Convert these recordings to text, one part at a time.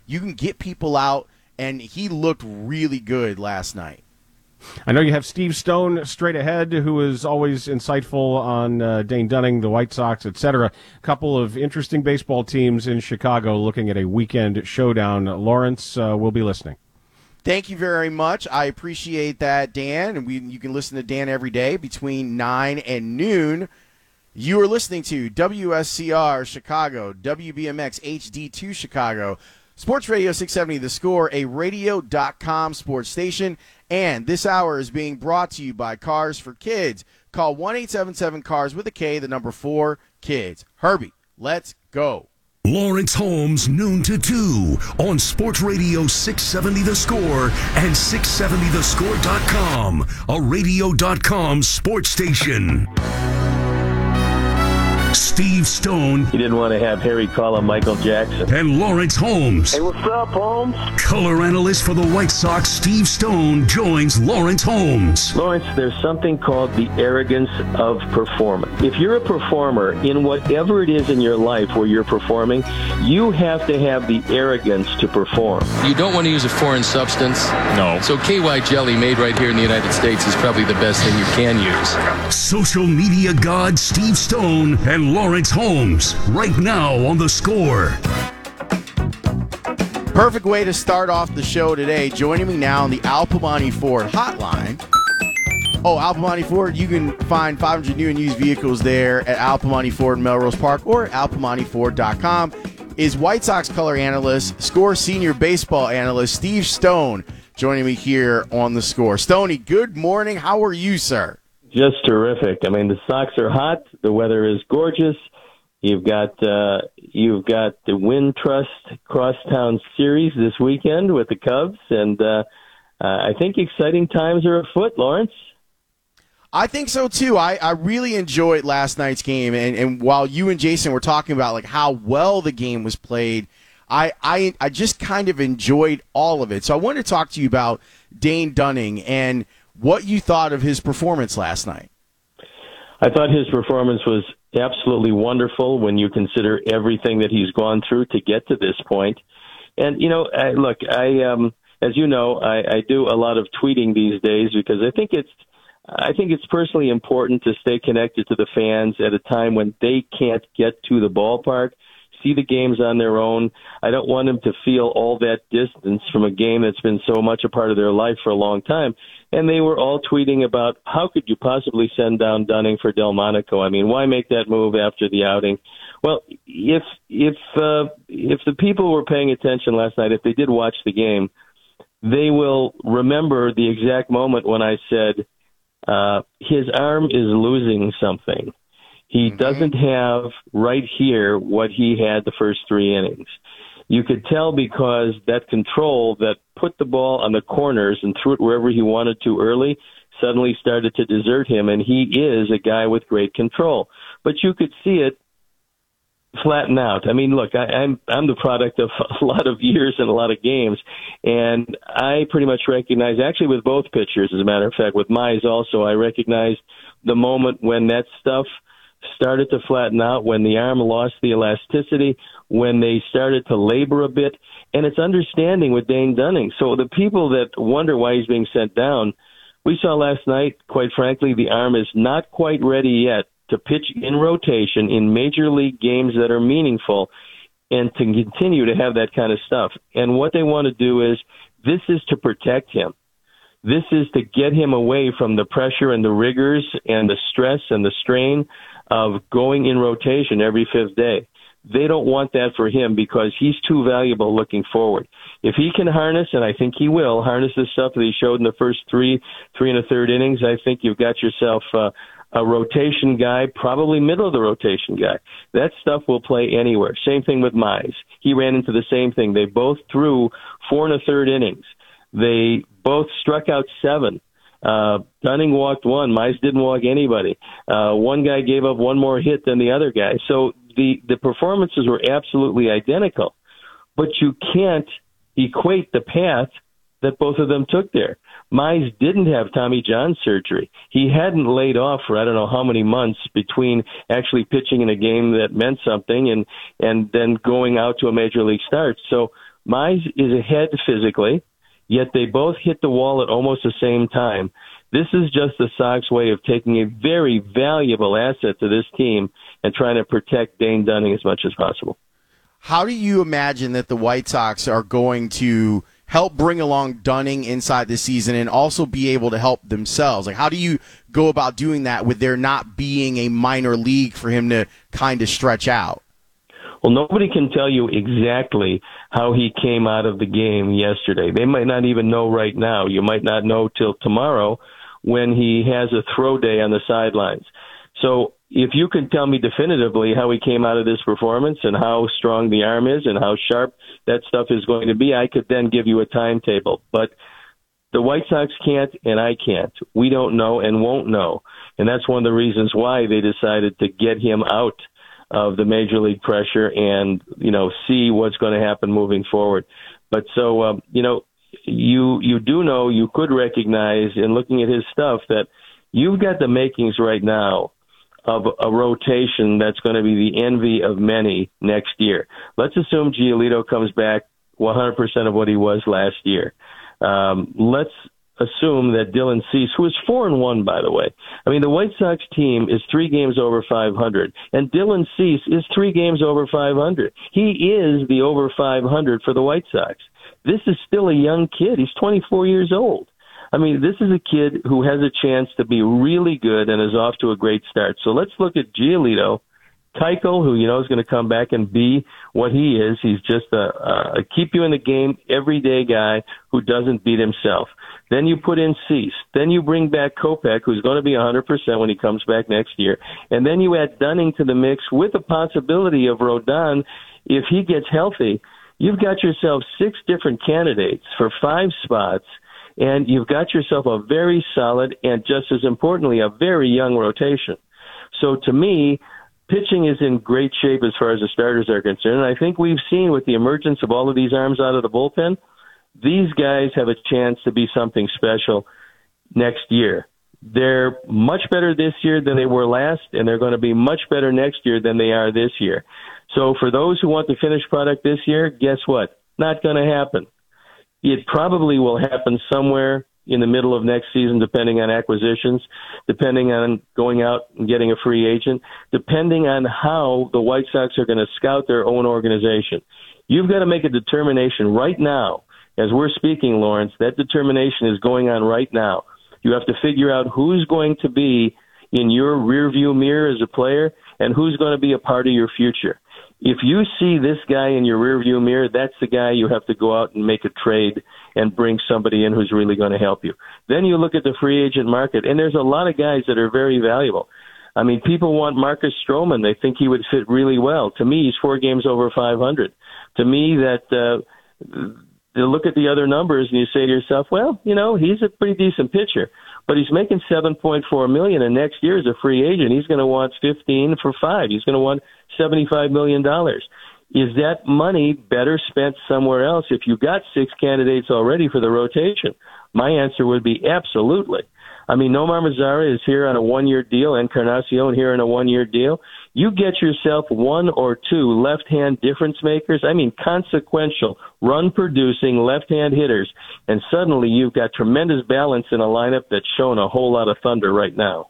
you can get people out, and he looked really good last night. I know you have Steve Stone straight ahead, who is always insightful on Dane Dunning, the White Sox, etc. A couple of interesting baseball teams in Chicago looking at a weekend showdown. Lawrence will be listening. Thank you very much. I appreciate that, Dan. And you can listen to Dan every day between 9 and noon. You are listening to WSCR Chicago, WBMX HD2 Chicago, Sports Radio 670 The Score, a radio.com sports station. And this hour is being brought to you by Cars for Kids. Call 1-877-CARS with a K, the number 4, kids. Herbie, let's go. Lawrence Holmes, noon to 2 on Sports Radio 670 The Score and 670thescore.com, a radio.com sports station. Steve Stone. He didn't want to have Harry call him Michael Jackson. And Lawrence Holmes. Hey, what's up, Holmes? Color analyst for the White Sox, Steve Stone, joins Lawrence Holmes. Lawrence, there's something called the arrogance of performance. If you're a performer in whatever it is in your life where you're performing, you have to have the arrogance to perform. You don't want to use a foreign substance. No. So KY jelly made right here in the United States is probably the best thing you can use. Social media god Steve Stone and Lawrence Holmes, right now on The Score. Perfect way to start off the show today. Joining me now on the Al Piemonte Ford hotline. Oh, Al Piemonte Ford, you can find 500 new and used vehicles there at Al Piemonte Ford in Melrose Park or at alpiemonteford.com. Is White Sox color analyst, Score senior baseball analyst Steve Stone joining me here on The Score. Stoney, good morning. How are you, sir? Just terrific. I mean, the Sox are hot. The weather is gorgeous. You've got the Wintrust Crosstown Series this weekend with the Cubs, and I think exciting times are afoot, Lawrence. I think so, too. I really enjoyed last night's game, and while you and Jason were talking about like how well the game was played, I just kind of enjoyed all of it. So I wanted to talk to you about Dane Dunning and what you thought of his performance last night. I thought his performance was absolutely wonderful when you consider everything that he's gone through to get to this point. And, you know, as you know, I do a lot of tweeting these days because I think it's personally important to stay connected to the fans at a time when they can't get to the ballpark, see the games on their own. I don't want them to feel all that distance from a game that's been so much a part of their life for a long time. And they were all tweeting about how could you possibly send down Dunning for Delmonico? I mean, why make that move after the outing? Well, if the people were paying attention last night, if they did watch the game, they will remember the exact moment when I said his arm is losing something. He doesn't have right here what he had the first 3 innings. You could tell because that control that put the ball on the corners and threw it wherever he wanted to early suddenly started to desert him, and he is a guy with great control. But you could see it flatten out. I mean, look, I'm the product of a lot of years and a lot of games, and I pretty much recognize, actually with both pitchers, as a matter of fact, with Mize also, I recognized the moment when that stuff started to flatten out, when the arm lost the elasticity, when they started to labor a bit, and it's understanding with Dane Dunning. So the people that wonder why he's being sent down, we saw last night, quite frankly, the arm is not quite ready yet to pitch in rotation in major league games that are meaningful and to continue to have that kind of stuff. And what they want to do is, this is to protect him. This is to get him away from the pressure and the rigors and the stress and the strain of going in rotation every 5th day. They don't want that for him because he's too valuable looking forward. If he can harness, and I think he will, harness the stuff that he showed in the first 3 1/3 innings, I think you've got yourself a rotation guy, probably middle of the rotation guy. That stuff will play anywhere. Same thing with Mize. He ran into the same thing. They both threw 4 1/3 innings. They both struck out 7. Dunning walked 1. Mize didn't walk anybody. One guy gave up 1 more hit than the other guy. So the performances were absolutely identical. But you can't equate the path that both of them took there. Mize didn't have Tommy John surgery. He hadn't laid off for I don't know how many months between actually pitching in a game that meant something and then going out to a major league start. So Mize is ahead physically, yet they both hit the wall at almost the same time. This is just the Sox way of taking a very valuable asset to this team and trying to protect Dane Dunning as much as possible. How do you imagine that the White Sox are going to help bring along Dunning inside the season and also be able to help themselves? Like, how do you go about doing that with there not being a minor league for him to kind of stretch out? Well, nobody can tell you exactly how he came out of the game yesterday. They might not even know right now. You might not know till tomorrow when he has a throw day on the sidelines. So if you can tell me definitively how he came out of this performance and how strong the arm is and how sharp that stuff is going to be, I could then give you a timetable. But the White Sox can't, and I can't. We don't know and won't know. And that's one of the reasons why they decided to get him out of the major league pressure and, see what's going to happen moving forward. But so, you do know, you could recognize in looking at his stuff that you've got the makings right now of a rotation that's going to be the envy of many next year. Let's assume Giolito comes back 100% of what he was last year. Let's assume that Dylan Cease, who is 4-1, by the way. I mean, the White Sox team is 3 games over 500, and Dylan Cease is 3 games over 500. He is the over 500 for the White Sox. This is still a young kid. He's 24 years old. I mean, this is a kid who has a chance to be really good and is off to a great start. So let's look at Giolito, Keuchel, who is going to come back and be what he is. He's just a keep you in the game everyday guy who doesn't beat himself. Then you put in Cease. Then you bring back Kopech, who's going to be 100% when he comes back next year. And then you add Dunning to the mix with the possibility of Rodon if he gets healthy. You've got yourself 6 different candidates for 5 spots, and you've got yourself a very solid and, just as importantly, a very young rotation. So to me, pitching is in great shape as far as the starters are concerned. And I think we've seen with the emergence of all of these arms out of the bullpen, these guys have a chance to be something special next year. They're much better this year than they were last, and they're going to be much better next year than they are this year. So for those who want the finished product this year, guess what? Not going to happen. It probably will happen somewhere in the middle of next season, depending on acquisitions, depending on going out and getting a free agent, depending on how the White Sox are going to scout their own organization. You've got to make a determination right now. As we're speaking, Lawrence, that determination is going on right now. You have to figure out who's going to be in your rearview mirror as a player and who's going to be a part of your future. If you see this guy in your rearview mirror, that's the guy you have to go out and make a trade and bring somebody in who's really going to help you. Then you look at the free agent market, and there's a lot of guys that are very valuable. I mean, people want Marcus Stroman. They think he would fit really well. To me, he's 4 games over 500. To me, that you look at the other numbers and you say to yourself, well, he's a pretty decent pitcher, but he's making $7.4 million, and next year as a free agent, he's going to want 15 for 5. He's going to want $75 million. Is that money better spent somewhere else if you got 6 candidates already for the rotation? My answer would be absolutely. I mean, Nomar Mazara is here on a 1-year deal, Encarnacion here on a 1-year deal. You get yourself 1 or 2 left-hand difference makers, consequential, run-producing left-hand hitters, and suddenly you've got tremendous balance in a lineup that's showing a whole lot of thunder right now.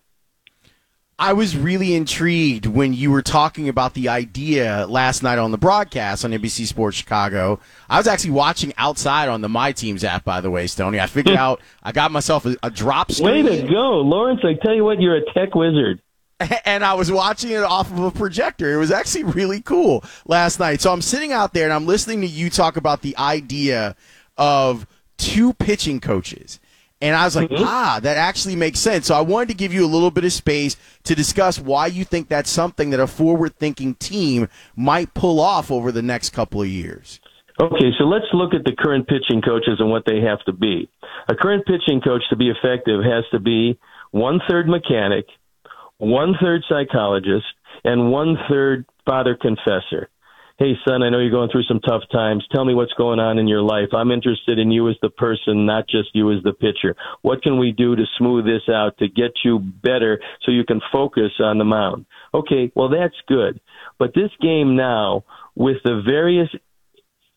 I was really intrigued when you were talking about the idea last night on the broadcast on NBC Sports Chicago. I was actually watching outside on the My Teams app, by the way, Stoney. I figured out I got myself a drop screen. Way to go, Lawrence. I tell you what, you're a tech wizard. And I was watching it off of a projector. It was actually really cool last night. So I'm sitting out there and I'm listening to you talk about the idea of 2 pitching coaches. And I was like, that actually makes sense. So I wanted to give you a little bit of space to discuss why you think that's something that a forward-thinking team might pull off over the next couple of years. Okay, so let's look at the current pitching coaches and what they have to be. A current pitching coach, to be effective, has to be 1/3 mechanic, 1/3 psychologist, and 1/3 father confessor. Hey, son, I know you're going through some tough times. Tell me what's going on in your life. I'm interested in you as the person, not just you as the pitcher. What can we do to smooth this out, to get you better so you can focus on the mound? Okay, well, that's good. But this game now, with the various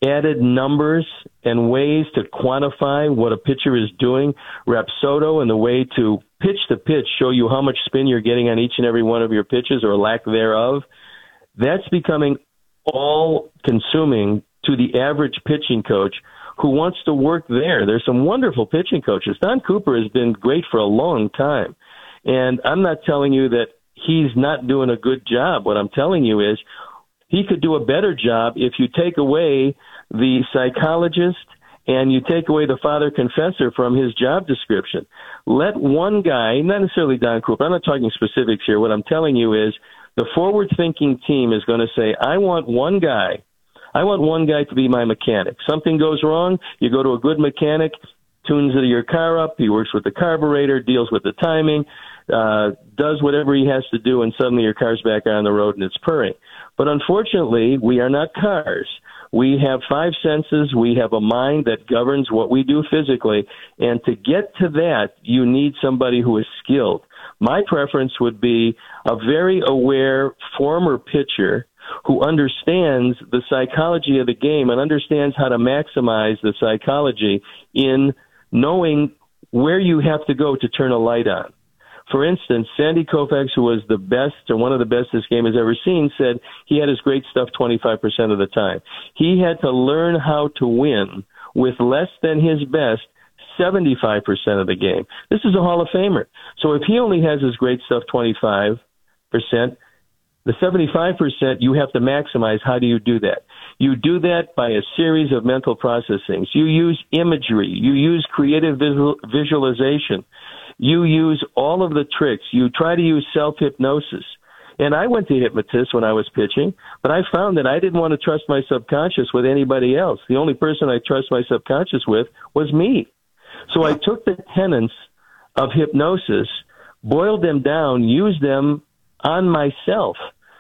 added numbers and ways to quantify what a pitcher is doing, Rapsodo and the way to pitch to pitch show you how much spin you're getting on each and every one of your pitches or lack thereof, that's becoming all-consuming to the average pitching coach who wants to work there. There's some wonderful pitching coaches. Don Cooper has been great for a long time. And I'm not telling you that he's not doing a good job. What I'm telling you is he could do a better job if you take away the psychologist and you take away the father confessor from his job description. Let one guy, not necessarily Don Cooper, I'm not talking specifics here. What I'm telling you is the forward-thinking team is going to say, I want one guy to be my mechanic. Something goes wrong, you go to a good mechanic, tunes your car up, he works with the carburetor, deals with the timing, does whatever he has to do, and suddenly your car's back on the road and it's purring. But unfortunately, we are not cars. We have five senses. We have a mind that governs what we do physically. And to get to that, you need somebody who is skilled. My preference would be a very aware former pitcher who understands the psychology of the game and understands how to maximize the psychology in knowing where you have to go to turn a light on. For instance, Sandy Koufax, who was the best or one of the best this game has ever seen, said he had his great stuff 25% of the time. He had to learn how to win with less than his best 75% of the game. This is a Hall of Famer. So if he only has his great stuff 25%, the 75% you have to maximize. How do you do that? You do that by a series of mental processings. You use imagery. You use creative visualization. You use all of the tricks. You try to use self-hypnosis. And I went to hypnotists when I was pitching, but I found that I didn't want to trust my subconscious with anybody else. The only person I trust my subconscious with was me. So I took the tenets of hypnosis, boiled them down, used them on myself,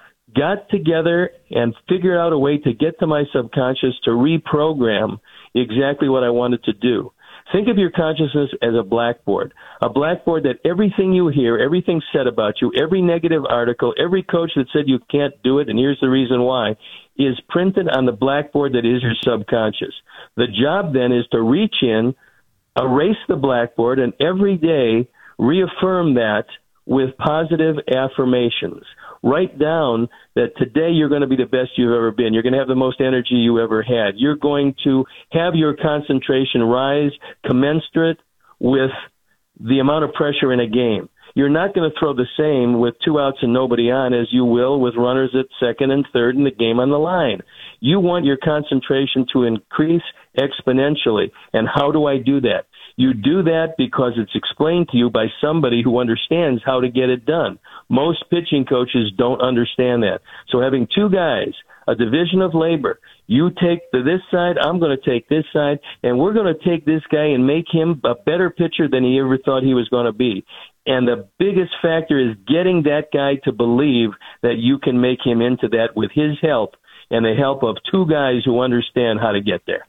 got together and figured out a way to get to my subconscious to reprogram exactly what I wanted to do. Think of your consciousness as a blackboard that everything you hear, everything said about you, every negative article, every coach that said you can't do it, and here's the reason why, is printed on the blackboard that is your subconscious. The job then is to reach in, erase the blackboard, and every day reaffirm that with positive affirmations. Write down that today you're going to be the best you've ever been. You're going to have the most energy you ever had. You're going to have your concentration rise commensurate with the amount of pressure in a game. You're not going to throw the same with 2 outs and nobody on as you will with runners at second and third and the game on the line. You want your concentration to increase exponentially. And how do I do that? You do that because it's explained to you by somebody who understands how to get it done. Most pitching coaches don't understand that. So having two guys, a division of labor, you take this side, I'm going to take this side, and we're going to take this guy and make him a better pitcher than he ever thought he was going to be. And the biggest factor is getting that guy to believe that you can make him into that with his help and the help of two guys who understand how to get there.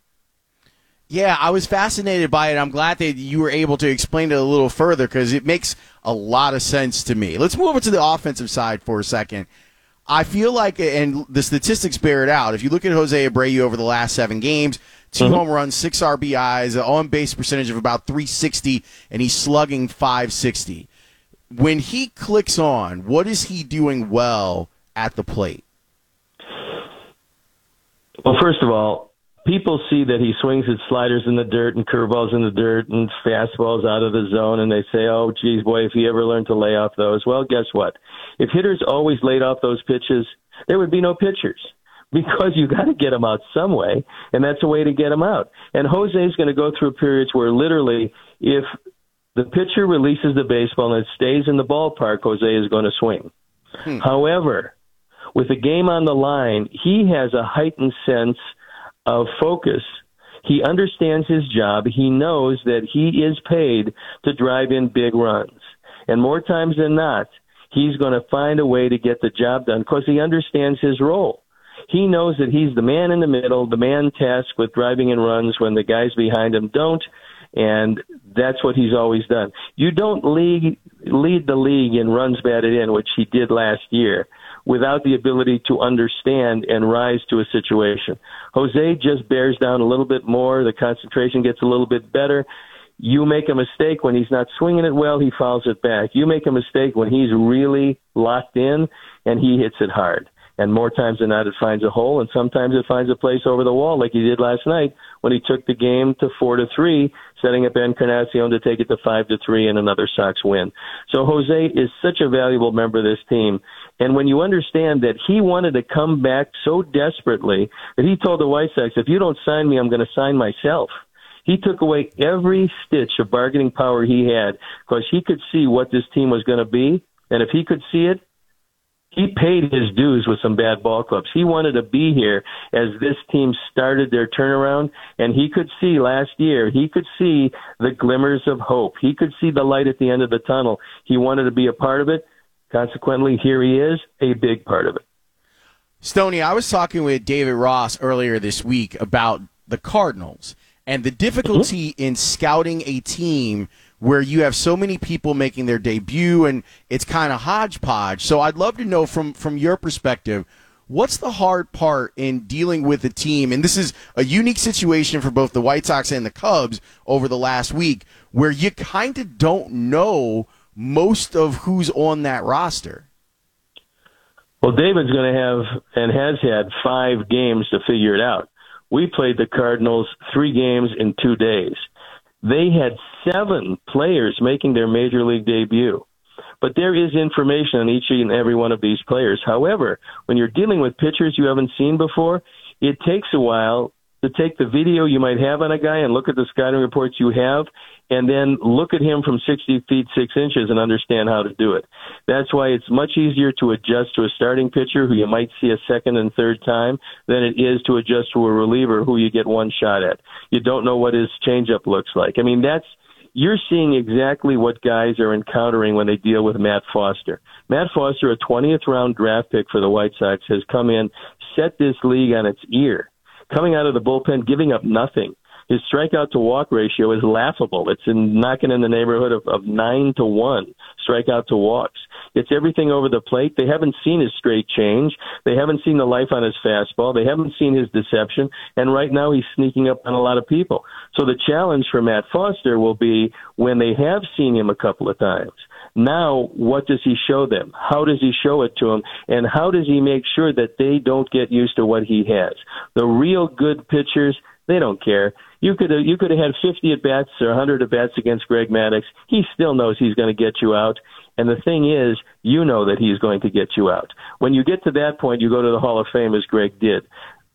Yeah, I was fascinated by it. I'm glad that you were able to explain it a little further because it makes a lot of sense to me. Let's move over to the offensive side for a second. I feel like, and the statistics bear it out, if you look at Jose Abreu over the last 7 games, 2 home runs, 6 RBIs, an on-base percentage of about .360, and he's slugging .560. When he clicks on, what is he doing well at the plate? Well, first of all, people see that he swings his sliders in the dirt and curveballs in the dirt and fastballs out of the zone, and they say, oh, geez, boy, if he ever learned to lay off those. Well, guess what? If hitters always laid off those pitches, there would be no pitchers because you got to get them out some way, and that's a way to get them out. And Jose is going to go through periods where literally if the pitcher releases the baseball and it stays in the ballpark, Jose is going to swing. However, with the game on the line, he has a heightened sense of focus. He understands his job. He knows that he is paid to drive in big runs. And more times than not, he's going to find a way to get the job done because he understands his role. He knows that he's the man in the middle, the man tasked with driving in runs when the guys behind him don't, and that's what he's always done. You don't lead the league in runs batted in, which he did last year, without the ability to understand and rise to a situation. Jose just bears down a little bit more. The concentration gets a little bit better. You make a mistake when he's not swinging it well, he fouls it back. You make a mistake when he's really locked in, and he hits it hard. And more times than not, it finds a hole, and sometimes it finds a place over the wall, like he did last night when he took the game to 4-3, setting up Encarnacion to take it to 5-3 and another Sox win. So Jose is such a valuable member of this team. And when you understand that he wanted to come back so desperately that he told the White Sox, if you don't sign me, I'm going to sign myself. He took away every stitch of bargaining power he had because he could see what this team was going to be. And if he could see it, he paid his dues with some bad ball clubs. He wanted to be here as this team started their turnaround, and he could see last year, he could see the glimmers of hope. He could see the light at the end of the tunnel. He wanted to be a part of it. Consequently, here he is, a big part of it. Stoney, I was talking with David Ross earlier this week about the Cardinals and the difficulty in scouting a team where you have so many people making their debut and it's kind of hodgepodge. So I'd love to know from your perspective, what's the hard part in dealing with the team? And this is a unique situation for both the White Sox and the Cubs over the last week where you kind of don't know most of who's on that roster. Well, David's going to have and has had 5 games to figure it out. We played the Cardinals 3 games in 2 days. They had 7 players making their major league debut. But there is information on each and every one of these players. However, when you're dealing with pitchers you haven't seen before, it takes a while to take the video you might have on a guy and look at the scouting reports you have and then look at him from 60 feet 6 inches and understand how to do it. That's why it's much easier to adjust to a starting pitcher who you might see a second and third time than it is to adjust to a reliever who you get one shot at. You don't know what his changeup looks like. I mean, you're seeing exactly what guys are encountering when they deal with Matt Foster. Matt Foster, a 20th round draft pick for the White Sox, has come in, set this league on its ear. Coming out of the bullpen, giving up nothing. His strikeout to walk ratio is laughable. It's knocking in the neighborhood of 9-1 strikeout to walks. It's everything over the plate. They haven't seen his straight change. They haven't seen the life on his fastball. They haven't seen his deception. And right now he's sneaking up on a lot of people. So the challenge for Matt Foster will be when they have seen him a couple of times. Now, what does he show them? How does he show it to them? And how does he make sure that they don't get used to what he has? The real good pitchers, they don't care. You could have had 50 at-bats or 100 at-bats against Greg Maddux. He still knows he's going to get you out. And the thing is, you know that he's going to get you out. When you get to that point, you go to the Hall of Fame as Greg did.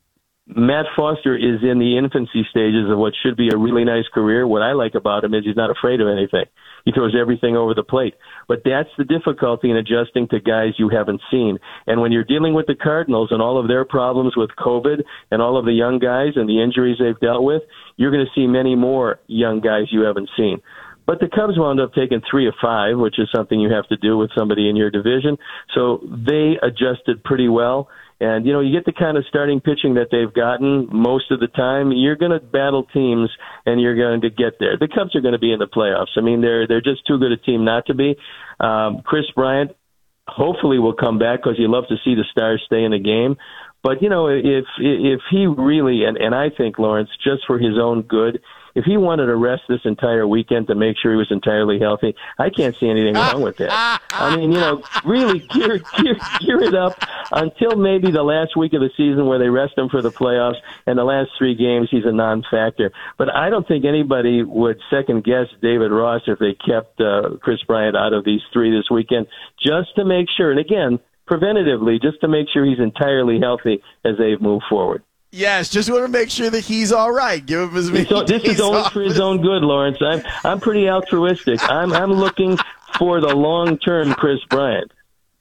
Matt Foster is in the infancy stages of what should be a really nice career. What I like about him is he's not afraid of anything. He throws everything over the plate. But that's the difficulty in adjusting to guys you haven't seen. And when you're dealing with the Cardinals and all of their problems with COVID and all of the young guys and the injuries they've dealt with, you're going to see many more young guys you haven't seen. But the Cubs wound up taking 3 of 5, which is something you have to do with somebody in your division. So they adjusted pretty well. And, you know, you get the kind of starting pitching that they've gotten most of the time, you're going to battle teams and you're going to get there. The Cubs are going to be in the playoffs. I mean, they're just too good a team not to be. Chris Bryant hopefully will come back because you love to see the stars stay in the game. But, you know, if he really, and I think, Lawrence, just for his own good, if he wanted to rest this entire weekend to make sure he was entirely healthy, I can't see anything wrong with that. I mean, you know, really gear it up until maybe the last week of the season where they rest him for the playoffs, and the last 3 games he's a non-factor. But I don't think anybody would second-guess David Ross if they kept Chris Bryant out of these 3 this weekend, just to make sure, and again, preventatively, just to make sure he's entirely healthy as they move forward. Yes, just want to make sure that he's all right. Give him as many So this is only off. for his own good, Lawrence. I'm pretty altruistic. I'm looking for the long-term Chris Bryant.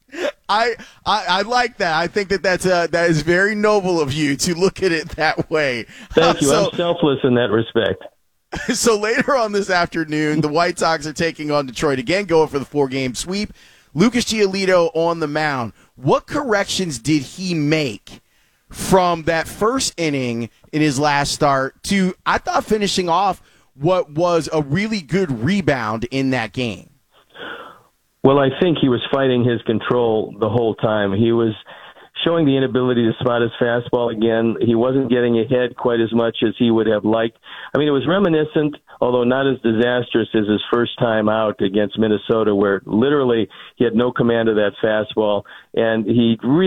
I like that. I think that is very noble of you to look at it that way. Thank you. I'm selfless in that respect. So later on this afternoon, the White Sox are taking on Detroit again, going for the 4-game sweep. Lucas Giolito on the mound. What corrections did he make from that first inning in his last start to, I thought, finishing off what was a really good rebound in that game? Well, I think he was fighting his control the whole time. He was showing the inability to spot his fastball again. He wasn't getting ahead quite as much as he would have liked. I mean, it was reminiscent, although not as disastrous as his first time out against Minnesota, where literally he had no command of that fastball, and he really